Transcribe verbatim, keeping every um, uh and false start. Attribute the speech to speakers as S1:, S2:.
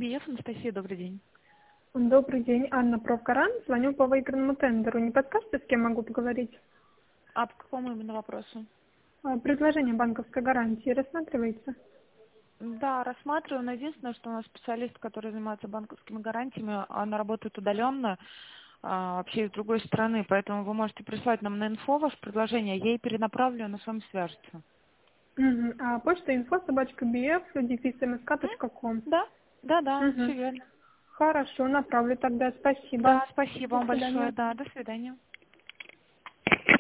S1: Би Эф, Анастасия, добрый день.
S2: Добрый день, Анна Профгаран. Звоню по выигранному тендеру. Не подскажете, с кем могу поговорить?
S1: А по какому именно вопросу?
S2: А, Предложение банковской гарантии рассматривается?
S1: Да, рассматриваю, но единственное, что у нас специалист, который занимается банковскими гарантиями, она работает удаленно, а, вообще из другой страны, поэтому вы можете прислать нам на инфо ваше предложение, я ей перенаправлю, она с вами свяжется.
S2: Угу. А почта инфо собачка bf дефис мск
S1: М?
S2: точка ком.
S1: Да, да, да, все
S2: Угу.
S1: верно.
S2: Хорошо, направлю тогда. Спасибо.
S1: Да, спасибо
S2: До
S1: вам большое,
S2: свидания.
S1: да, до свидания.